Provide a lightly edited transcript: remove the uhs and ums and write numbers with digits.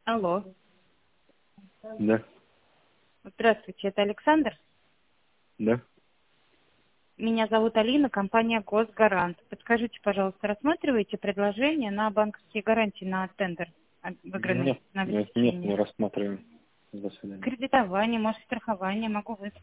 Алло. Да, Здравствуйте, это Александр. да. Меня зовут Алина, компания Госгарант. Подскажите, пожалуйста, рассматриваете предложение на банковские гарантии на тендер, выигранный Нет, на нет, не обеспечение? рассматриваем. До свидания. Кредитование, может, страхование, могу